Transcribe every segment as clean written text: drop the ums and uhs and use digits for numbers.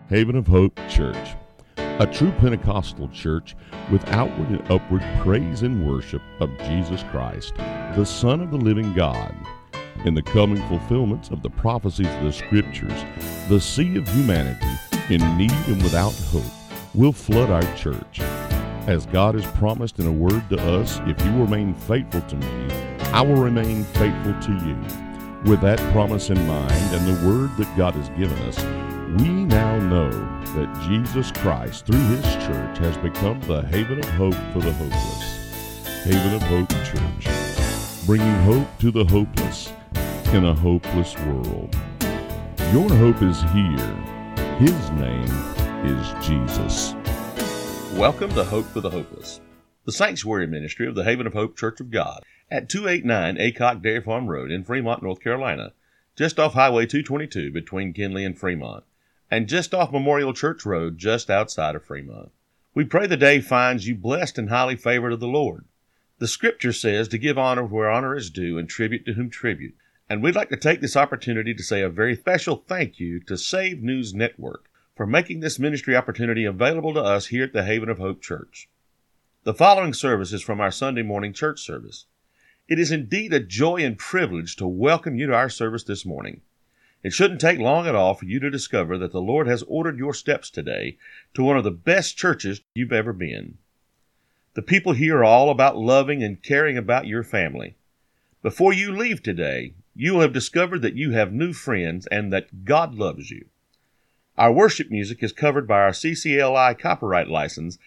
Haven of Hope Church, a true Pentecostal church with outward and upward praise and worship of Jesus Christ, the Son of the living God. In the coming fulfillments of the prophecies of the Scriptures, the sea of humanity, in need and without hope, will flood our church. As God has promised in a word to us, if you remain faithful to me, I will remain faithful to you. With that promise in mind and the word that God has given us, we now know that Jesus Christ, through His church, has become the haven of hope for the hopeless. Haven of Hope Church, bringing hope to the hopeless in a hopeless world. Your hope is here. His name is Jesus. Welcome to Hope for the Hopeless, the sanctuary ministry of the Haven of Hope Church of God at 289 Aycock Dairy Farm Road in Fremont, North Carolina, just off Highway 222 between Kinley and Fremont, and just off Memorial Church Road just outside of Fremont. We pray the day finds you blessed and highly favored of the Lord. The Scripture says to give honor where honor is due and tribute to whom tribute, and we'd like to take this opportunity to say a very special thank you to Save News Network for making this ministry opportunity available to us here at the Haven of Hope Church. The following service is from our Sunday morning church service. It is indeed a joy and privilege to welcome you to our service this morning. It shouldn't take long at all for you to discover that the Lord has ordered your steps today to one of the best churches you've ever been. The people here are all about loving and caring about your family. Before you leave today, you will have discovered that you have new friends and that God loves you. Our worship music is covered by our CCLI copyright license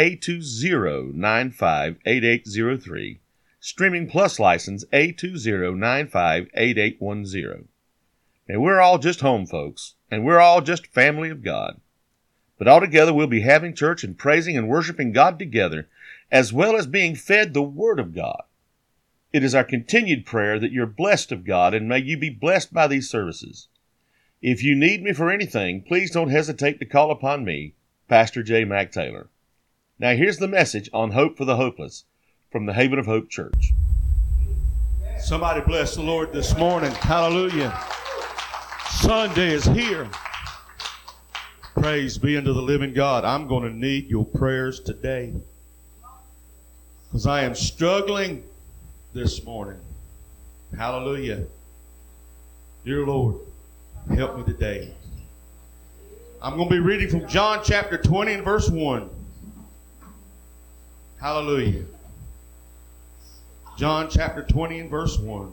A20958803, Streaming Plus license A20958810. And we're all just home folks, and we're all just family of God. But altogether we'll be having church and praising and worshiping God together, as well as being fed the Word of God. It is our continued prayer that you're blessed of God, and may you be blessed by these services. If you need me for anything, please don't hesitate to call upon me, Pastor J. Mac Taylor. Now here's the message on Hope for the Hopeless from the Haven of Hope Church. Somebody bless the Lord this morning. Hallelujah. Sunday is here. Praise be unto the living God. I'm going to need your prayers today because I am struggling this morning. Hallelujah. Dear Lord, help me today. I'm going to be reading from John chapter 20 and verse 1. Hallelujah. John chapter 20 and verse 1.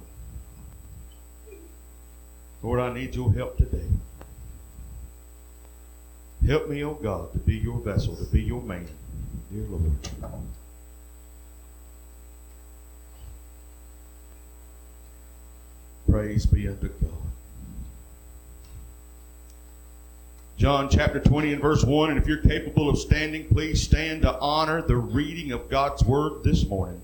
Lord, I need your help today. Help me, oh God, to be your vessel, to be your man. Dear Lord. Praise be unto God. John chapter 20 and verse 1, and if you're capable of standing, please stand to honor the reading of God's word this morning.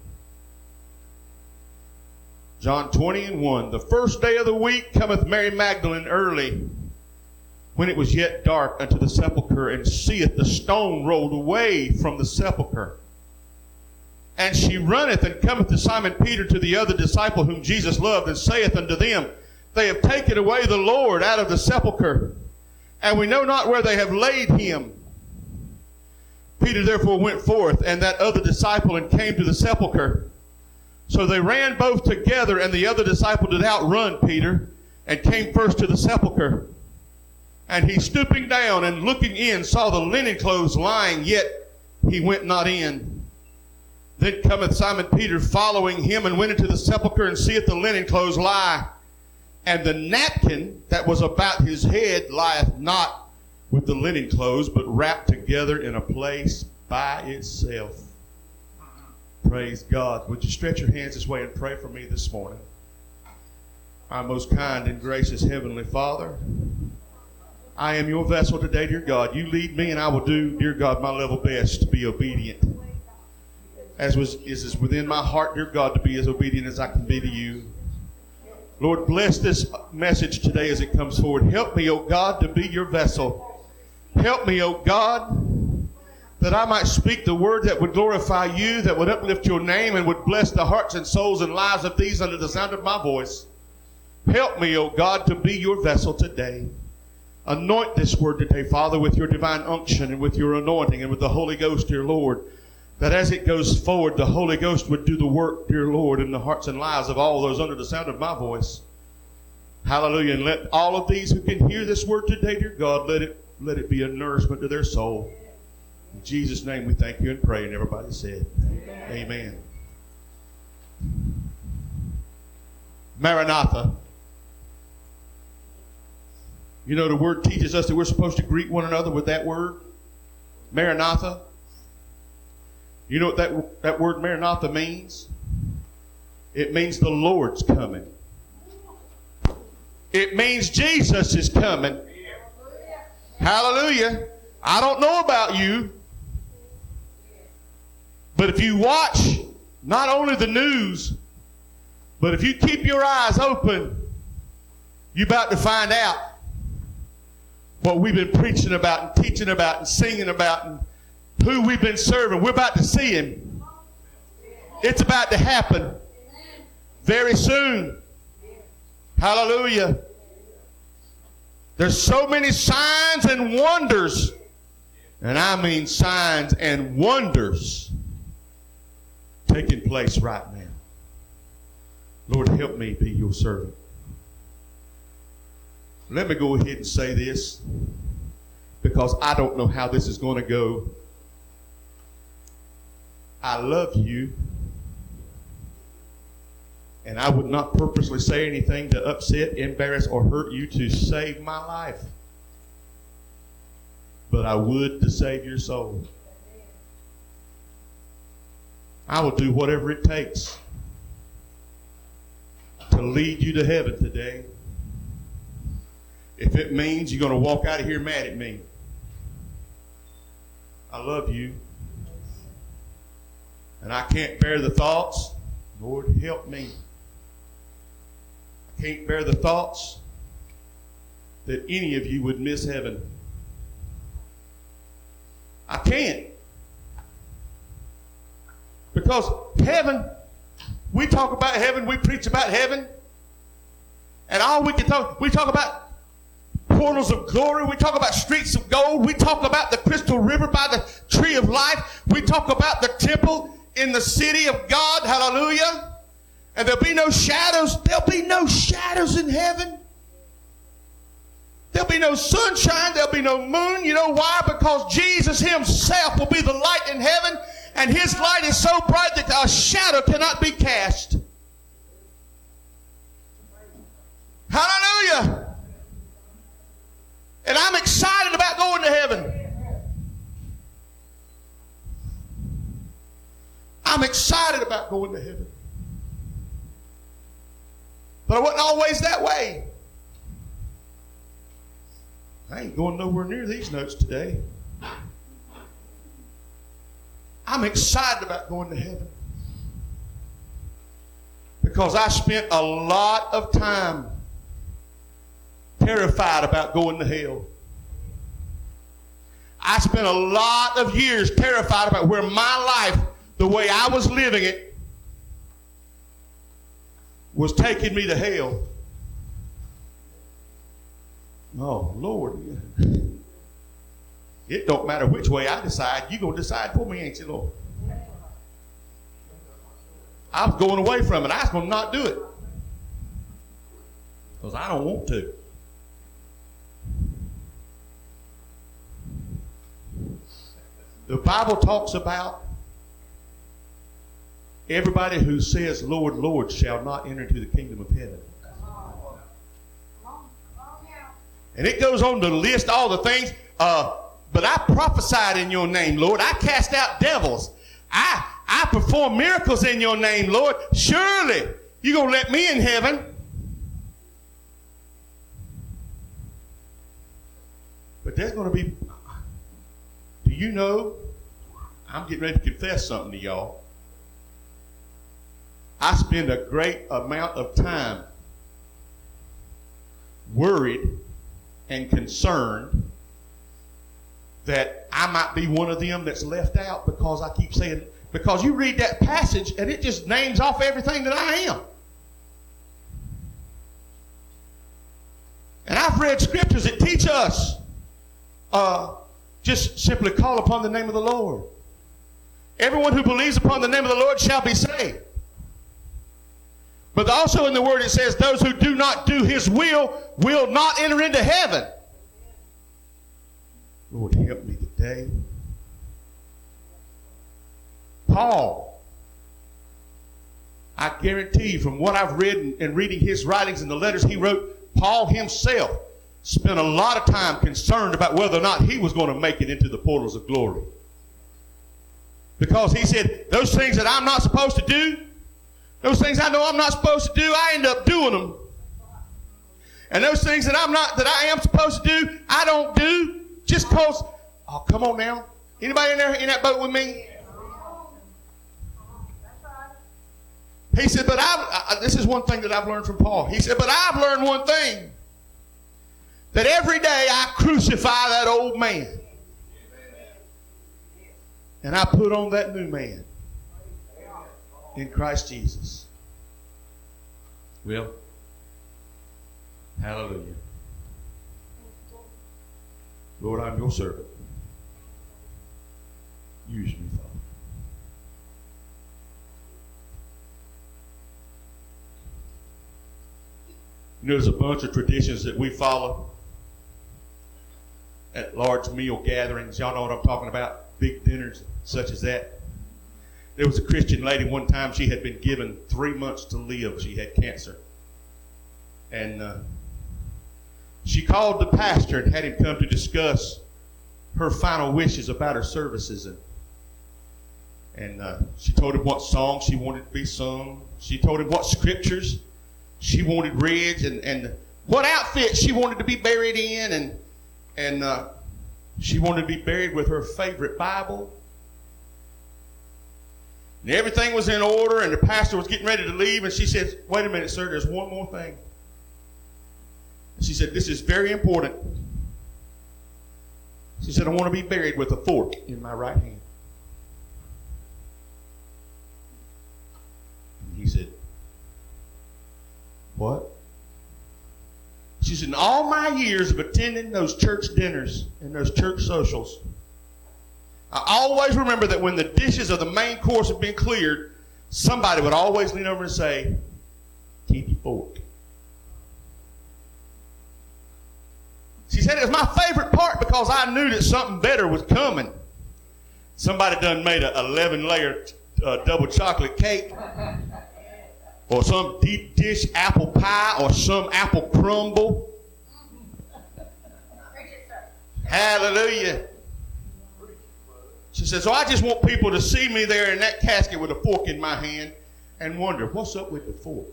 John 20 and 1, the first day of the week cometh Mary Magdalene early, when it was yet dark, unto the sepulchre, and seeth the stone rolled away from the sepulchre. And she runneth and cometh to Simon Peter, to the other disciple whom Jesus loved, and saith unto them, They have taken away the Lord out of the sepulchre, and we know not where they have laid him. Peter therefore went forth, and that other disciple, and came to the sepulchre. So they ran both together, and the other disciple did outrun Peter, and came first to the sepulchre. And he, stooping down and looking in, saw the linen clothes lying, yet he went not in. Then cometh Simon Peter following him, and went into the sepulchre, and seeth the linen clothes lie. And the napkin that was about his head lieth not with the linen clothes, but wrapped together in a place by itself. Praise God. Would you stretch your hands this way and pray for me this morning? Our most kind and gracious Heavenly Father, I am your vessel today, dear God. You lead me, and I will do, dear God, my level best to be obedient. As is within my heart, dear God, to be as obedient as I can be to you. Lord, bless this message today as it comes forward. Help me, O God, to be your vessel. Help me, O God, that I might speak the word that would glorify you, that would uplift your name, and would bless the hearts and souls and lives of these under the sound of my voice. Help me, O God, to be your vessel today. Anoint this word today, Father, with your divine unction and with your anointing and with the Holy Ghost, dear Lord, that as it goes forward, the Holy Ghost would do the work, dear Lord, in the hearts and lives of all those under the sound of my voice. Hallelujah. And let all of these who can hear this word today, dear God, let it be a nourishment to their soul. In Jesus' name we thank you and pray. And everybody said, Amen. Maranatha. You know, the word teaches us that we're supposed to greet one another with that word, Maranatha. You know what that word Maranatha means? It means the Lord's coming. It means Jesus is coming. Hallelujah. I don't know about you, but if you watch not only the news, but if you keep your eyes open, you're about to find out what we've been preaching about and teaching about and singing about and who we've been serving. We're about to see him. It's about to happen very soon. Hallelujah. There's so many signs and wonders, and I mean signs and wonders, taking place right now. Lord, help me be your servant. Let me go ahead and say this, because I don't know how this is going to go. I love you, and I would not purposely say anything to upset, embarrass, or hurt you to save my life. But I would to save your soul. I will do whatever it takes to lead you to heaven today. If it means you're going to walk out of here mad at me. I love you. And I can't bear the thoughts. Lord, help me. I can't bear the thoughts that any of you would miss heaven. I can't. Because heaven, we talk about heaven, we preach about heaven, and all we talk about portals of glory, we talk about streets of gold, we talk about the crystal river by the tree of life, we talk about the temple in the city of God, hallelujah, and there'll be no shadows in heaven. There'll be no sunshine, there'll be no moon. You know why? Because Jesus himself will be the light in heaven, and his light is so bright that a shadow cannot be cast. Hallelujah. And I'm excited about going to heaven. I'm excited about going to heaven. But I wasn't always that way. I ain't going nowhere near these notes today. I'm excited about going to heaven. Because I spent a lot of time terrified about going to hell. I spent a lot of years terrified about where my life, the way I was living it, was taking me to hell. Oh, Lord. It don't matter which way I decide. You're going to decide for me, ain't you, Lord? I was going away from it. I was going to not do it. Because I don't want to. The Bible talks about everybody who says, Lord, Lord, shall not enter into the kingdom of heaven. And it goes on to list all the things. But I prophesied in your name, Lord. I cast out devils. I perform miracles in your name, Lord. Surely you're going to let me in heaven. But there's going to be, do you know, I'm getting ready to confess something to y'all. I spend a great amount of time worried and concerned that I might be one of them that's left out, because I keep saying, because you read that passage and it just names off everything that I am. And I've read scriptures that teach us just simply call upon the name of the Lord. Everyone who believes upon the name of the Lord shall be saved. But also in the Word it says, those who do not do His will not enter into heaven. Lord, help me today. Paul, I guarantee you from what I've read and reading his writings and the letters he wrote, Paul himself spent a lot of time concerned about whether or not he was going to make it into the portals of glory. Because he said, those things that I'm not supposed to do, those things I know I'm not supposed to do, I end up doing them. And those things that I am supposed to do, I don't do just because, oh, come on now. Anybody in there in that boat with me? He said, but this is one thing that I've learned from Paul. He said, but I've learned one thing. That every day I crucify that old man. And I put on that new man in Christ Jesus. Well, hallelujah. Lord, I'm your servant. Use me, Father. You know, there's a bunch of traditions that we follow at large meal gatherings. Y'all know what I'm talking about? Big dinners such as that. There was a Christian lady one time, she had been given 3 months to live. She had cancer. And she called the pastor and had him come to discuss her final wishes about her services. And she told him what songs she wanted to be sung. She told him what scriptures she wanted read and what outfit she wanted to be buried in. And she wanted to be buried with her favorite Bible. And everything was in order, and the pastor was getting ready to leave, and she said, wait a minute, sir, there's one more thing. And she said, this is very important. She said, I want to be buried with a fork in my right hand. And he said, what? She said, in all my years of attending those church dinners and those church socials, I always remember that when the dishes of the main course had been cleared, somebody would always lean over and say, keep your fork. She said it was my favorite part because I knew that something better was coming. Somebody done made a 11-layer double chocolate cake, or some deep dish apple pie, or some apple crumble. Hallelujah. She said, so I just want people to see me there in that casket with a fork in my hand and wonder, what's up with the fork?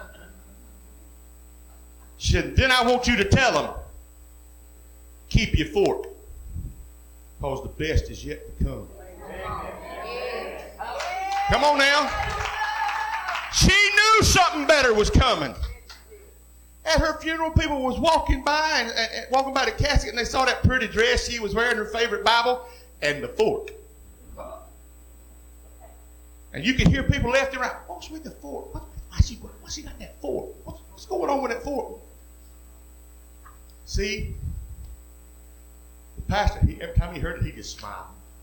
She said, then I want you to tell them, keep your fork, because the best is yet to come. Come on now. She knew something better was coming. At her funeral, people was walking by and walking by the casket, and they saw that pretty dress she was wearing, her favorite Bible, and the fork. And you can hear people left and right. What's with the fork? Why she got that fork? What's going on with that fork? See, the pastor, every time he heard it, he just smiled.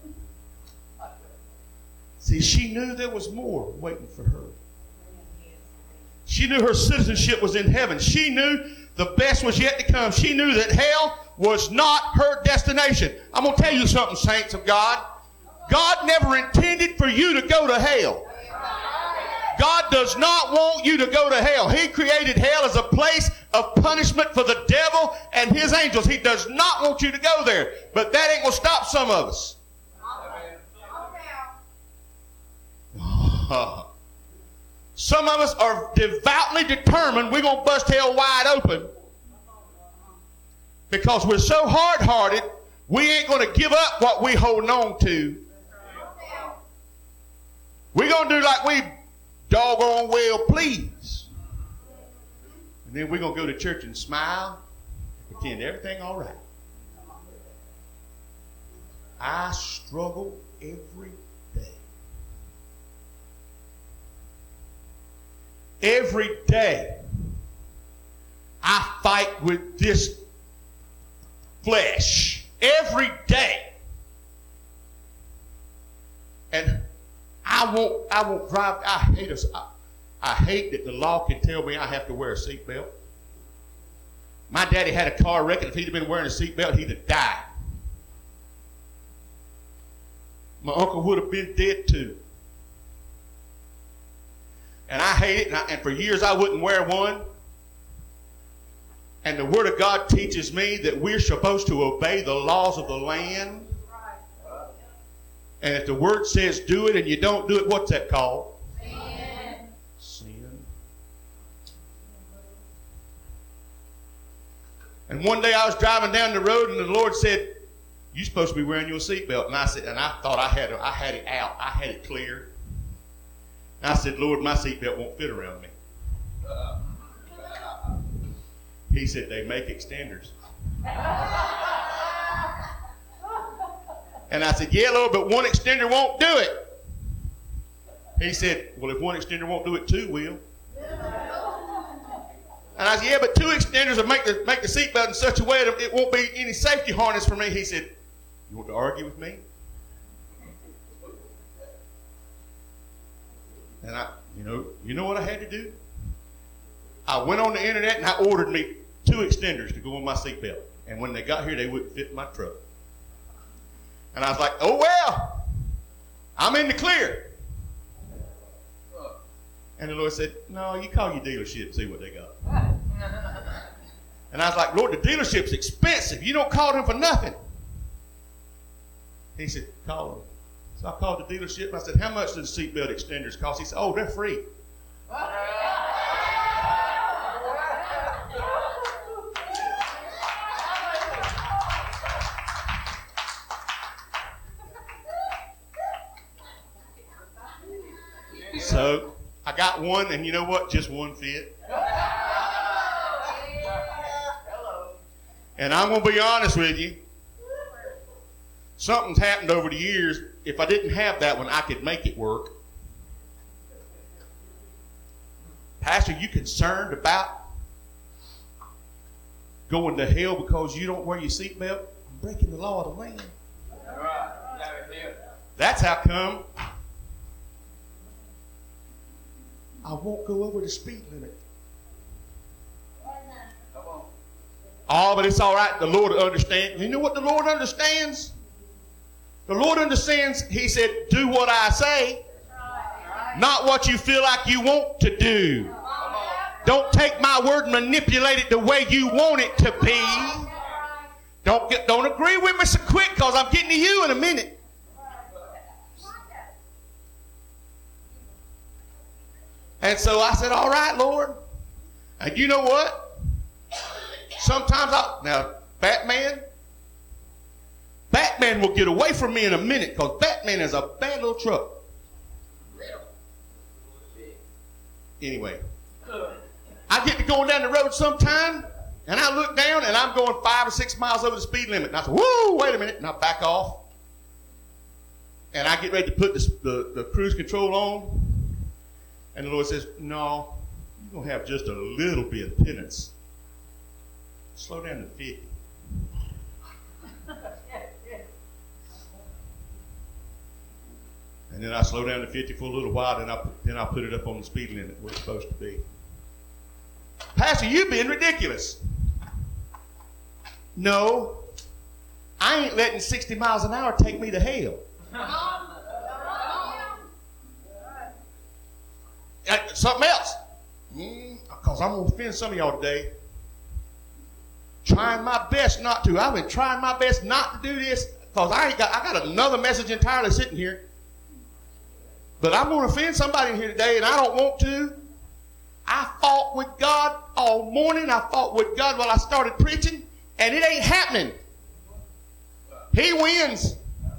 See, she knew there was more waiting for her. She knew her citizenship was in heaven. She knew the best was yet to come. She knew that hell was not her destination. I'm going to tell you something, saints of God. God never intended for you to go to hell. God does not want you to go to hell. He created hell as a place of punishment for the devil and his angels. He does not want you to go there. But that ain't going to stop some of us. Some of us are devoutly determined we're going to bust hell wide open because we're so hard-hearted, we ain't going to give up what we holding on to. We're going to do like we doggone well please. And then we're going to go to church and smile and pretend everything all right. I struggle every day. Every day I fight with this flesh every day. And I won't drive. I hate that the law can tell me I have to wear a seatbelt. My daddy had a car wreck, and if he'd have been wearing a seatbelt, he'd have died. My uncle would have been dead too. And I hate it, and for years I wouldn't wear one. And the Word of God teaches me that we're supposed to obey the laws of the land. And if the Word says do it and you don't do it, what's that called? Sin. Sin. And one day I was driving down the road and the Lord said, "You're supposed to be wearing your seatbelt." And I said, and I thought I had it out. I had it clear. And I said, "Lord, my seatbelt won't fit around me." He said, "They make extenders." And I said, "Yeah, Lord, but one extender won't do it." He said, "Well, if one extender won't do it, two will." And I said, "Yeah, but two extenders will make the seatbelt in such a way that it won't be any safety harness for me." He said, "You want to argue with me?" And you know what I had to do? I went on the internet and I ordered me 2 extenders to go on my seatbelt. And when they got here, they wouldn't fit in my truck. And I was like, "Oh well, I'm in the clear." And the Lord said, "No, you call your dealership and see what they got." And I was like, "Lord, the dealership's expensive. You don't call them for nothing." He said, "Call them." So I called the dealership and I said, "How much do the seatbelt extenders cost?" He said, "Oh, they're free." So I got one, and you know what? Just one fit. And I'm going to be honest with you. Something's happened over the years. If I didn't have that one, I could make it work. Pastor, you concerned about going to hell because you don't wear your seatbelt? I'm breaking the law of the land. That's how come I won't go over the speed limit. Oh, but it's all right. The Lord understands. You know what the Lord understands? The Lord understands. He said, "Do what I say, not what you feel like you want to do." Don't take my word and manipulate it the way you want it to be. Don't agree with me so quick, because I'm getting to you in a minute. And so I said, "All right, Lord." And you know what? Sometimes now Batman will get away from me in a minute, because Batman is a bad little truck. Anyway, I get to going down the road sometime, and I look down, and I'm going 5 or 6 miles over the speed limit. And I say, "Whoa, wait a minute." And I back off. And I get ready to put the cruise control on. And the Lord says, "No, you're going to have just a little bit of penance. Slow down to 50. And then I slow down to 50 for a little while, then I put it up on the speed limit where it's supposed to be. "Pastor, you're being ridiculous." No, I ain't letting 60 miles an hour take me to hell. Something else. Because I'm going to offend some of y'all today. Trying my best not to. I've been trying my best not to do this, because I got another message entirely sitting here. But I'm going to offend somebody in here today, and I don't want to. I fought with God all morning. I fought with God while I started preaching, and it ain't happening. He wins.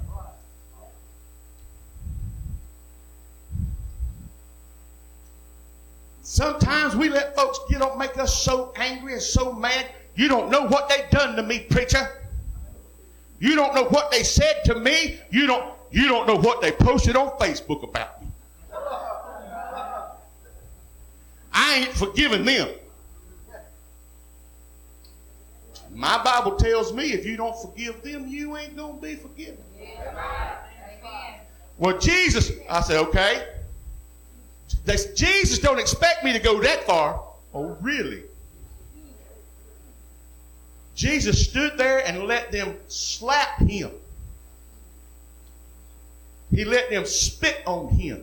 Sometimes we let folks make us so angry and so mad. You don't know what they done to me, preacher. You don't know what they said to me. You don't know what they posted on Facebook about me. I ain't forgiving them. My Bible tells me if you don't forgive them, you ain't going to be forgiven. Well, Jesus, I said, okay. Jesus don't expect me to go that far. Oh, really? Jesus stood there and let them slap him. He let them spit on him.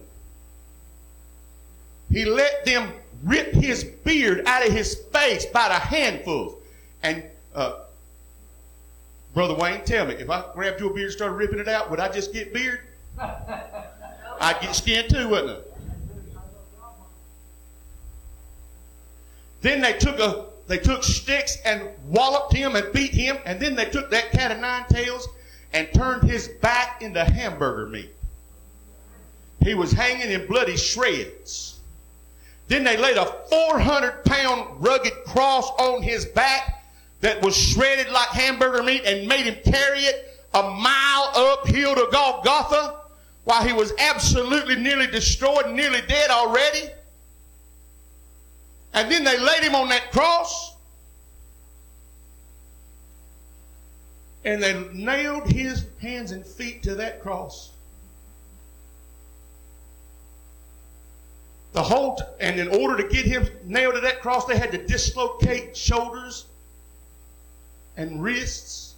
He let them rip his beard out of his face by the handfuls. And Brother Wayne, tell me, if I grabbed your beard and started ripping it out, would I just get beard? I'd get skin too, wouldn't I? Then they took sticks and walloped him and beat him, and then they took that cat of nine tails and turned his back into hamburger meat. He was hanging in bloody shreds. Then they laid a 400-pound rugged cross on his back that was shredded like hamburger meat and made him carry it a mile uphill to Golgotha while he was absolutely nearly destroyed and nearly dead already. And then they laid him on that cross and they nailed his hands and feet to that cross. And in order to get him nailed to that cross, they had to dislocate shoulders and wrists.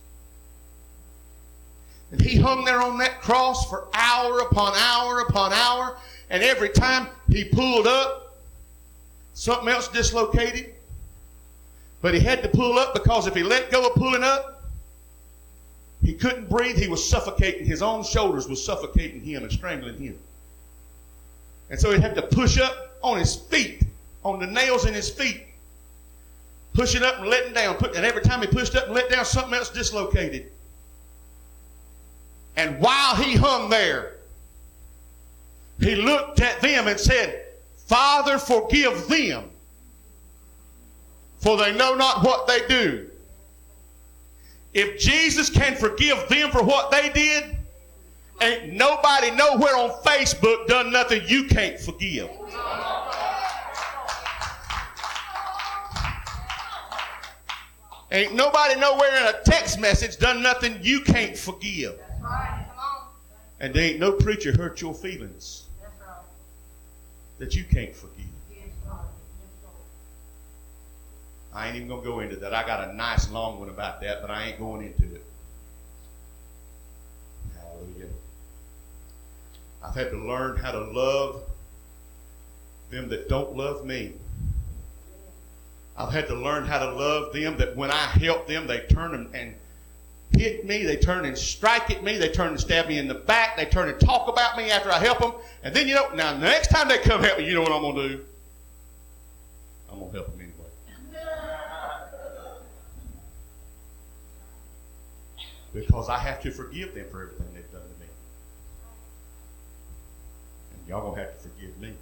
And he hung there on that cross for hour upon hour upon hour. And every time he pulled up, something else dislocated. But he had to pull up because if he let go of pulling up, he couldn't breathe. He was suffocating. His own shoulders were suffocating him and strangling him. And so he'd have to push up on his feet, on the nails in his feet. Pushing up and letting down. And every time he pushed up and let down, something else dislocated. And while he hung there, he looked at them and said, Father, forgive them, for they know not what they do. If Jesus can forgive them for what they did, ain't nobody nowhere on Facebook done nothing you can't forgive. Ain't nobody nowhere in a text message done nothing you can't forgive. And there ain't no preacher hurt your feelings that you can't forgive. I ain't even going to go into that. I got a nice long one about that, but I ain't going into it. Hallelujah. I've had to learn how to love them that don't love me. I've had to learn how to love them that when I help them, they turn and hit me. They turn and strike at me. They turn and stab me in the back. They turn and talk about me after I help them. And then, now the next time they come help me, you know what I'm going to do? I'm going to help them anyway. Because I have to forgive them for everything they've done to me. And y'all going to have to forgive me.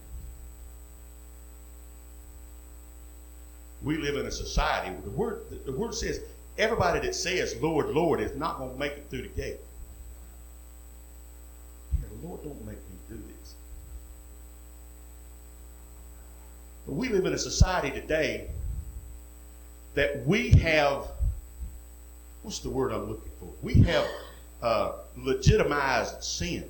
We live in a society where the word says everybody that says, Lord, Lord, is not going to make it through the gate. Yeah, Lord, don't make me do this. But we live in a society today that we have, what's the word I'm looking for? We have legitimized sin.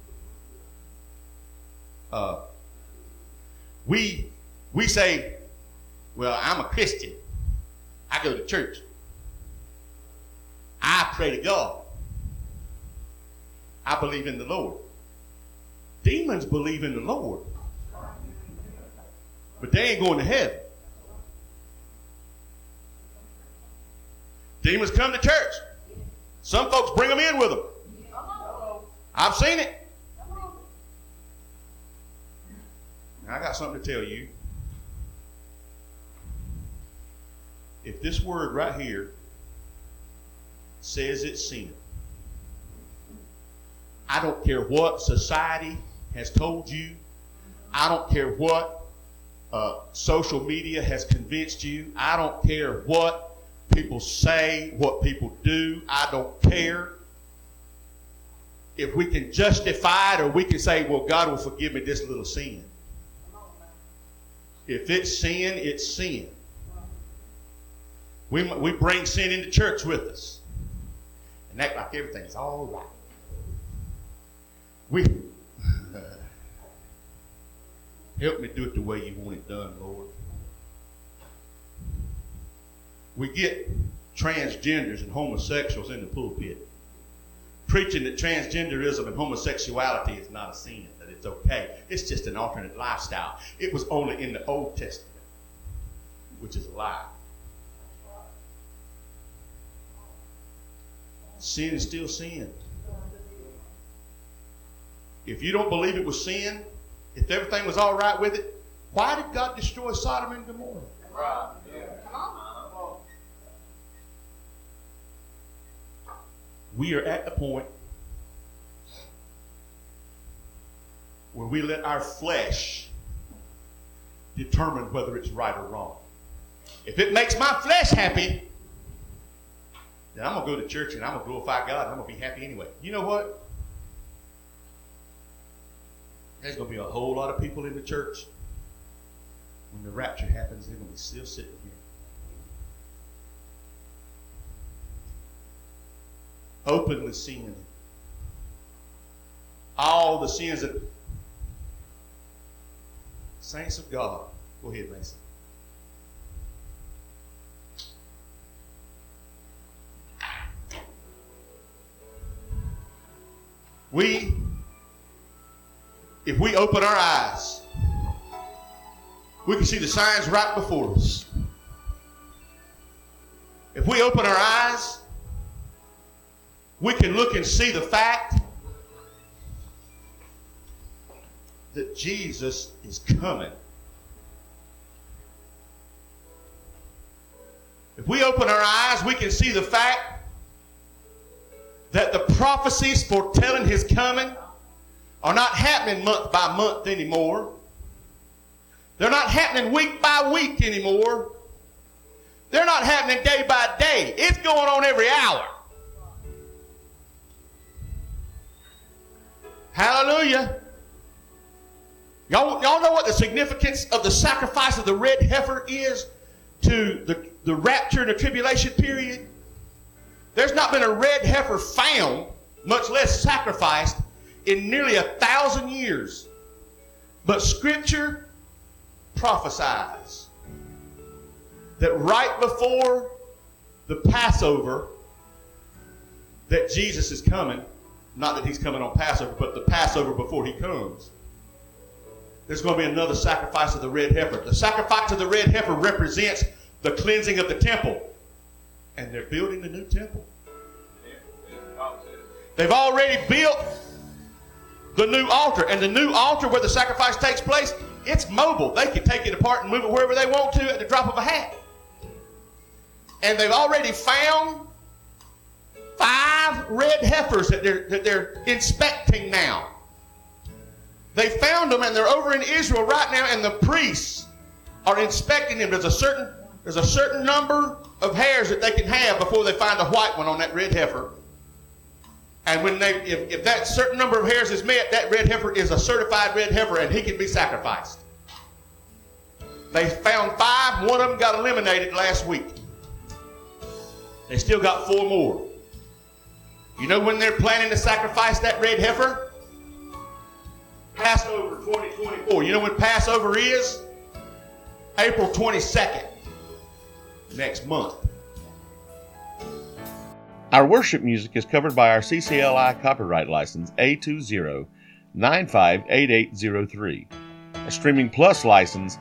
We say, well, I'm a Christian. I go to church. I pray to God. I believe in the Lord. Demons believe in the Lord. But they ain't going to heaven. Demons come to church. Some folks bring them in with them. I've seen it. Now, I got something to tell you. If this word right here says it's sin, I don't care what society has told you. I don't care what social media has convinced you. I don't care what people say, what people do. I don't care. If we can justify it or we can say, well, God will forgive me this little sin. If it's sin, it's sin. We bring sin into church with us and act like everything's all right. Help me do it the way you want it done, Lord. We get transgenders and homosexuals in the pulpit, preaching that transgenderism and homosexuality is not a sin, that it's okay. It's just an alternate lifestyle. It was only in the Old Testament, which is a lie. Sin is still sin. If you don't believe it was sin, if everything was all right with it, why did God destroy Sodom and Gomorrah? Right. Yeah. We are at the point where we let our flesh determine whether it's right or wrong. If it makes my flesh happy, then I'm going to go to church and I'm going to glorify God and I'm going to be happy anyway. You know what? There's going to be a whole lot of people in the church. When the rapture happens, they're going to be still sitting here. Openly sinning. All the sins that saints of God. Go ahead, Mason. If we open our eyes, we can see the signs right before us. If we open our eyes, we can look and see the fact that Jesus is coming. If we open our eyes, we can see the fact that the prophecies foretelling his coming are not happening month by month anymore. They're not happening week by week anymore. They're not happening day by day. It's going on every hour. Hallelujah. Y'all know what the significance of the sacrifice of the red heifer is to the rapture and the tribulation period? There's not been a red heifer found, much less sacrificed, in nearly 1,000 years. But Scripture prophesies that right before the Passover, that Jesus is coming. Not that he's coming on Passover, but the Passover before he comes. There's going to be another sacrifice of the red heifer. The sacrifice of the red heifer represents the cleansing of the temple. And they're building the new temple. They've already built the new altar. And the new altar where the sacrifice takes place, it's mobile. They can take it apart and move it wherever they want to at the drop of a hat. And they've already found 5 red heifers that they're inspecting now. They found them and they're over in Israel right now, and the priests are inspecting them. There's a certain number of hairs that they can have before they find a white one on that red heifer. And when if that certain number of hairs is met, that red heifer is a certified red heifer and he can be sacrificed. They found 5. One of them got eliminated last week. They still got 4 more. You know when they're planning to sacrifice that red heifer? Passover 2024. You know when Passover is? April 22nd. Next month. Our worship music is covered by our CCLI copyright license A20958803. A Streaming Plus license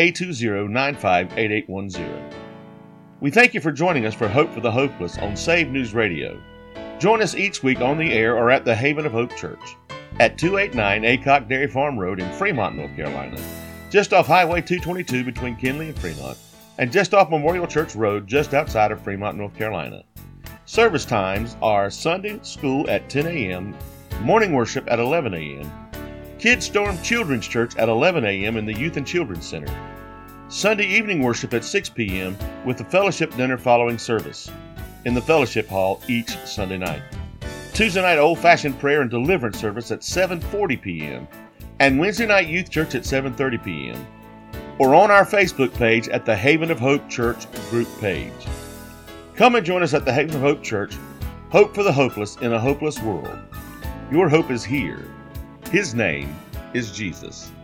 A20958810. We thank you for joining us for Hope for the Hopeless on Save News Radio. Join us each week on the air or at the Haven of Hope Church at 289 Aycock Dairy Farm Road in Fremont, North Carolina, just off Highway 222 between Kinley and Fremont, and just off Memorial Church Road just outside of Fremont, North Carolina. Service times are Sunday school at 10 a.m., morning worship at 11 a.m., Kids Storm Children's Church at 11 a.m. in the Youth and Children's Center, Sunday evening worship at 6 p.m. with the fellowship dinner following service in the fellowship hall each Sunday night. Tuesday night old-fashioned prayer and deliverance service at 7:40 p.m. and Wednesday night youth church at 7:30 p.m. or on our Facebook page at the Haven of Hope Church group page. Come and join us at the Haven of Hope Church, hope for the hopeless in a hopeless world. Your hope is here. His name is Jesus.